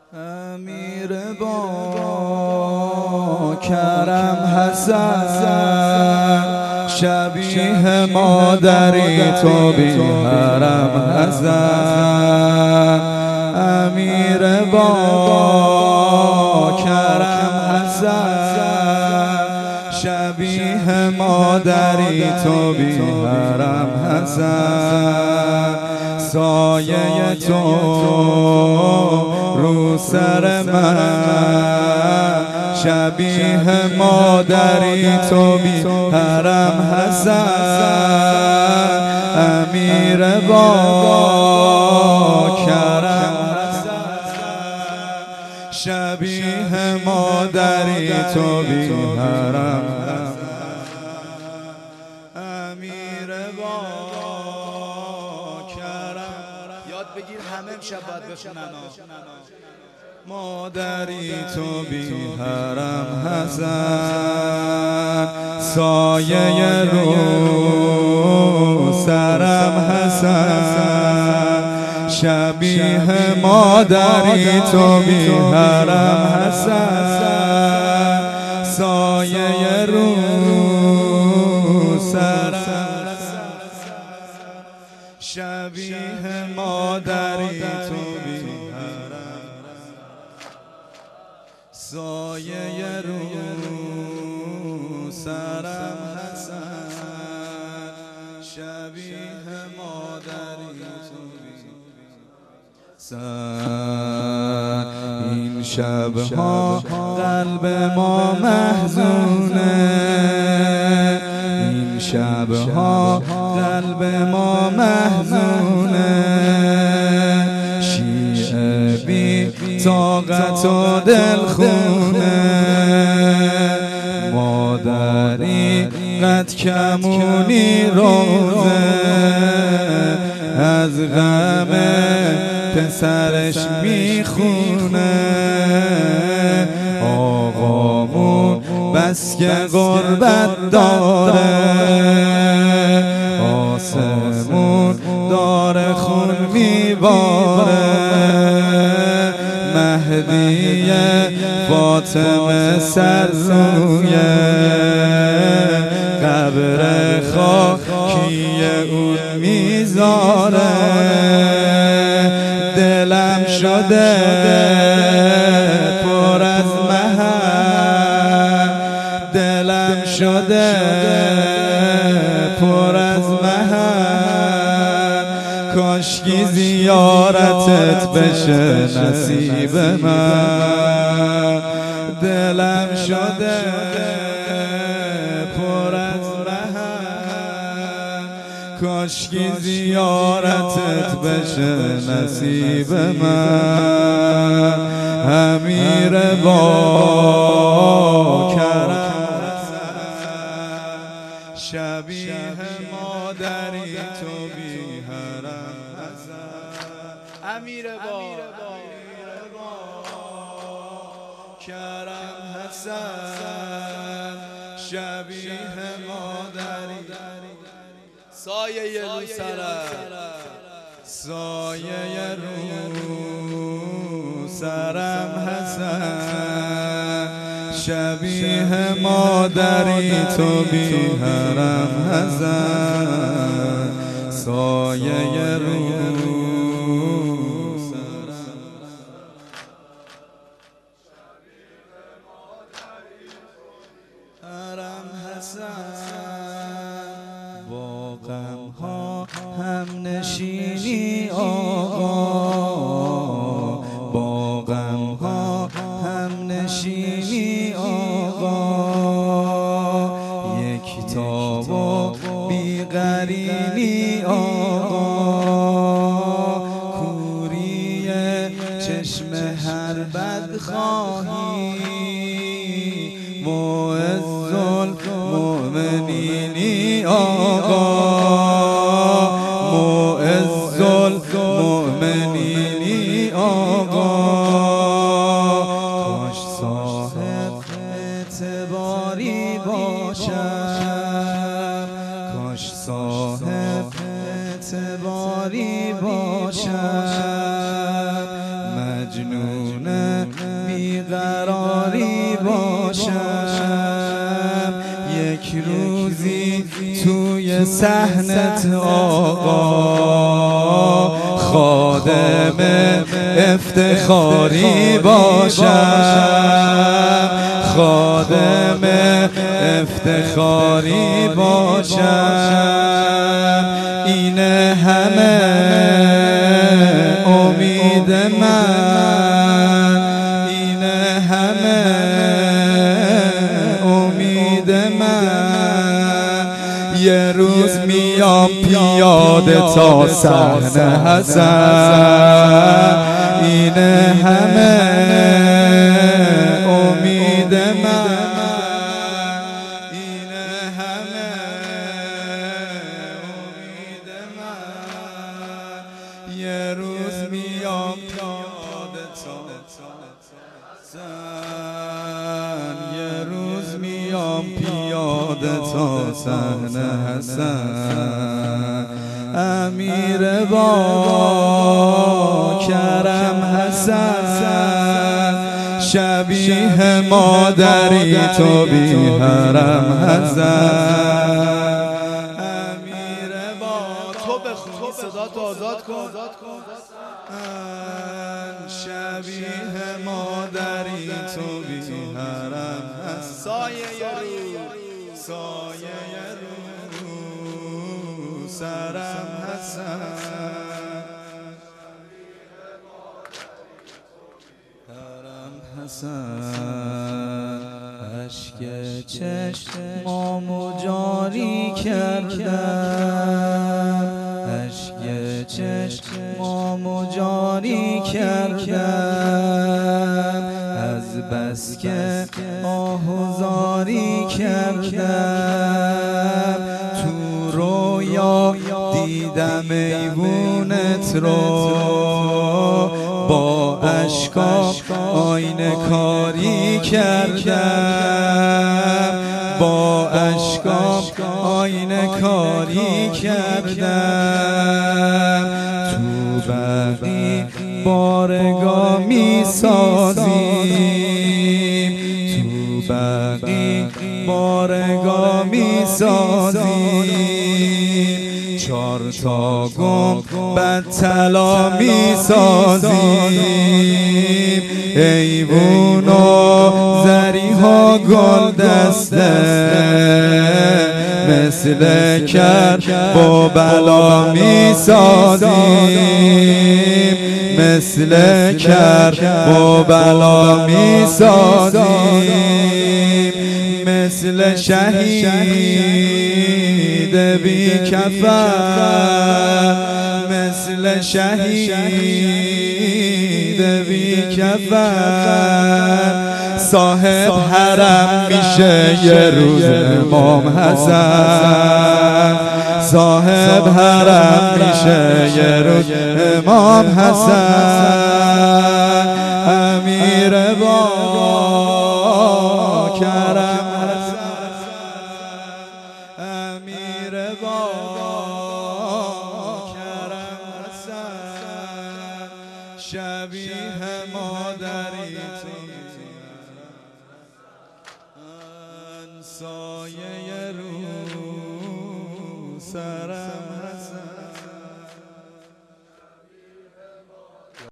امیر با کرم حسن شبیه مادری تو بی حرم حسن امیر با کرم حسن شبیه مادری تو بی حرم حسن سایه تو رو سر من شبیه مادری تو بی حرم حسن امیر با کرم حسن شبیه مادری تو بی حرم حسن امیر با کرم یاد بگیر همه امشب باید بخونن مادری تو بی حرم حسن سایه رو سرم حسن شبیه مادری تو بی حرم حسن سایه رو سرم شبیه مادری تو بی سایه رو سرم حسن شبیه مادری تو این شبها قلب ما محزونه این شبها قلب ما محزونه شیعه بی طاقت و دلخونه مادری قد کمونی روزه از غم پسرش میخونه آقامون بس که غربت داره آسمون داره خون میباره مهدی فاطمه سر روی قبر خاکی اون میذاره دلم شده پر از محن دلم شده پر از محن کاشکی زیارتت بشه نصیب من دلم شده پر از محن کاشکی زیارتت بشه نصیب من امیر با کرم شبیه مادری تو بی حرم حسن امیر با کرم حسن شبیه مادری سایه رو سرم سایه رو سرم حسن شبیه مادری تو بی حرم حسن سایه رو حرم حسن با غم ها هم نشینی آقا با غم ها هم نشینی آقا یک تاب و بی‌قرینی آقا کوری چشم هر بدخواهی معز المؤمنینی آقا معز المؤمنینی آقا کاش صاحب اعتباری باشم کاش صاحب اعتباری باشم مجنون مجنون بیقراری باشم، یک روزی توی صحنت آقا خادم افتخاری باشم، خادم افتخاری باشم. این همه امید من، این همه امید من. یه روز میام پیاده تا صحنه حسن، این همه امید من، این همه امید من. یه روز میام پیاده تا حسن، یه روز میام پیاده تا صحنه حسن. امیر با کرم حسن، شبیه مادری تو بی حرم حسن. امیر با تو بخونی صدا تو آزاد کن. شبیه مادری تو بی حرم حسن. سایه رو سرم حسن، حرم حسن. اشک چشمامو جاری کردم، اشک چشمامو جاری کردم. از بس که آهوزاری کردم، تو رویا دیدم ایوونت رو، با اشکام آینه کاری کردم، با اشکام آینه کاری کردم. تو بقی بارگاه می سازیم، تو بقی بارگاه می سازیم. 4 تا گنبد طلا می سازیم، ایوون و زریها گل دسته، مثل کربلا می سازیم، مثل کربلا می سازیم. مثل شهید بی کفن، مثل شهید بی کفن. صاحب حرم میشه یه روز امام حسن، صاحب حرم میشه یه روز امام حسن. امیر با کرم حسن، امیر با کرم حسن. شبیه مادری تو سایه رو سرم